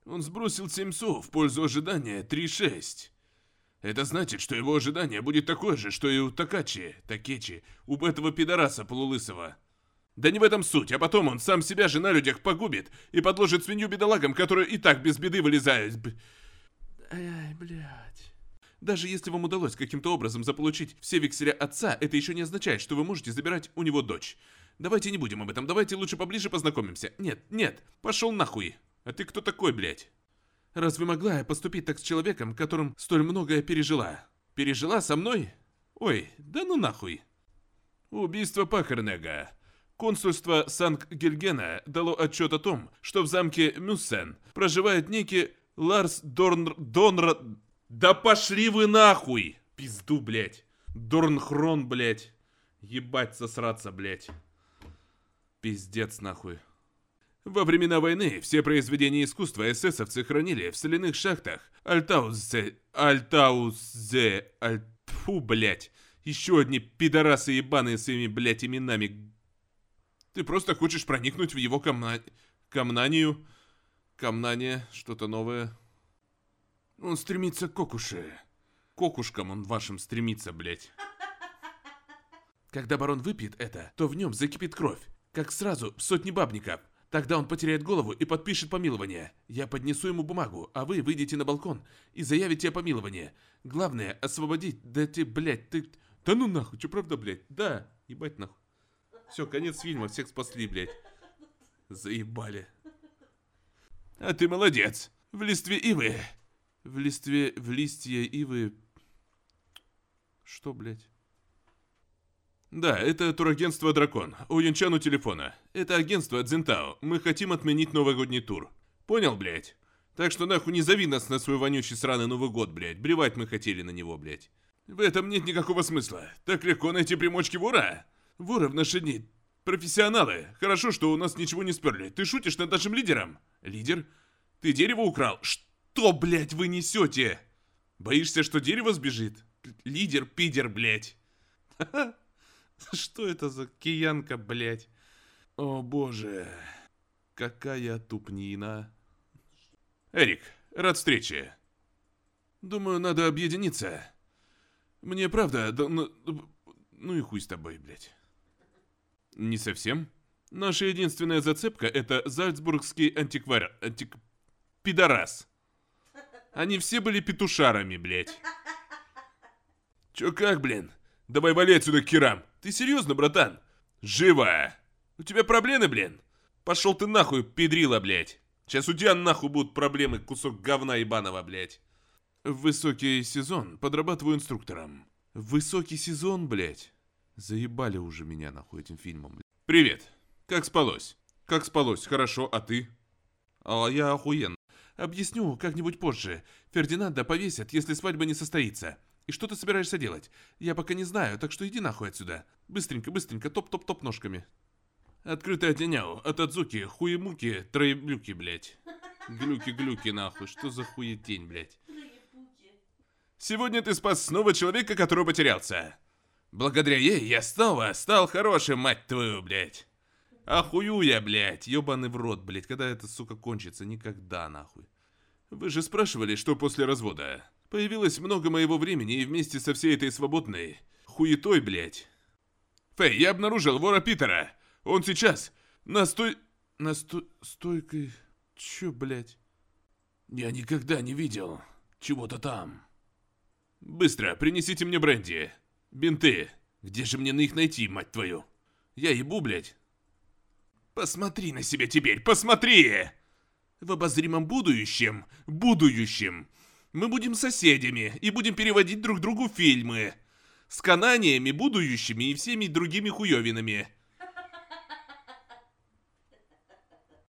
Он сбросил 7 сов в пользу ожидания 3,6. Это значит, что его ожидание будет такое же, что и у Такечи, у этого пидораса полулысого. Да не в этом суть, а потом он сам себя же на людях погубит и подложит свинью бедолагам, которые и так без беды вылезают. Ай, блядь. Даже если вам удалось каким-то образом заполучить все векселя отца, это еще не означает, что вы можете забирать у него дочь. Давайте не будем об этом, давайте лучше поближе познакомимся. Нет, пошел нахуй. А ты кто такой, блядь? Разве могла я поступить так с человеком, которым столь многое пережила? Пережила со мной? Ой, да ну нахуй. Убийство Пахарнега. Консульство Санкт-Гильгена дало отчет о том, что в замке Мюссен проживает некий Ларс Донра... Да пошли вы нахуй! Пизду, блядь. Дорнхрон, блядь. Ебать сосраться, блядь. Пиздец, нахуй. Во времена войны все произведения искусства эсэсовцы хранили в соляных шахтах Фу, блядь. Еще одни пидорасы ебаные своими, блядь, именами. Ты просто хочешь проникнуть в его Камнание, что-то новое. Он стремится к Кокуше. Кокушкам он вашим стремится, блядь. Когда барон выпьет это, то в нем закипит кровь, как сразу сотни бабников. Тогда он потеряет голову и подпишет помилование. Я поднесу ему бумагу, а вы выйдете на балкон и заявите о помиловании. Главное, освободить, да ты, блядь, ты... Да ну нахуй, что правда, блядь? Да, ебать нахуй. Все, конец фильма, всех спасли, блядь. Заебали. А ты молодец. В листве ивы. В листья ивы... Что, блядь? Да, это турагентство «Дракон». У Янчан у телефона. Это агентство Цзинтао. Мы хотим отменить новогодний тур. Понял, блядь? Так что нахуй не зови нас на свой вонючий сраный Новый год, блядь. Блевать мы хотели на него, блядь. В этом нет никакого смысла. Так легко найти примочки вора. Воры в наши дни профессионалы. Хорошо, что у нас ничего не сперли. Ты шутишь над нашим лидером? Лидер? Ты дерево украл? Что, блядь, вы несете? Боишься, что дерево сбежит? Лидер, пидер, блядь. Ха-ха. Что это за киянка, блядь? О боже, какая тупнина. Эрик, рад встрече. Думаю, надо объединиться. Мне правда, ну и хуй с тобой, блядь. Не совсем. Наша единственная зацепка — это зальцбургский пидорас. Они все были петушарами, блядь. Чё как, блин? Давай вали отсюда к херам. Ты серьезно, братан? Живо! У тебя проблемы, блин? Пошел ты нахуй, педрила, блядь. Сейчас у тебя нахуй будут проблемы, кусок говна ебаного, блядь. В высокий сезон подрабатываю инструктором. Высокий сезон, блядь. Заебали уже меня нахуй этим фильмом, блядь. Привет. Как спалось? Как спалось? Хорошо, а ты? А я охуенно. Объясню как-нибудь позже. Фердинанда повесят, если свадьба не состоится. И что ты собираешься делать? Я пока не знаю, так что иди нахуй отсюда. Быстренько, топ-топ-топ ножками. Открытая теняу, от Адзуки, хуемуки, троеблюки, блядь. Глюки-глюки, нахуй, что за хуетень, блядь. Сегодня ты спас снова человека, который потерялся. Благодаря ей я снова стал хорошим, мать твою, блядь. Охую я, блядь, ебаный в рот, блядь, когда это, сука, кончится? Никогда, нахуй. Вы же спрашивали, что после развода. Появилось много моего времени, и вместе со всей этой свободной хуетой, блядь. Фэй, я обнаружил вора Питера. Он сейчас стойкой... Чё, блядь? Я никогда не видел чего-то там. Быстро, принесите мне бренди. Бинты. Где же мне на них найти, мать твою? Я ебу, блядь. Посмотри на себя теперь, посмотри! В обозримом будущем, мы будем соседями и будем переводить друг другу фильмы. С кананиями, будущими и всеми другими хуёвинами.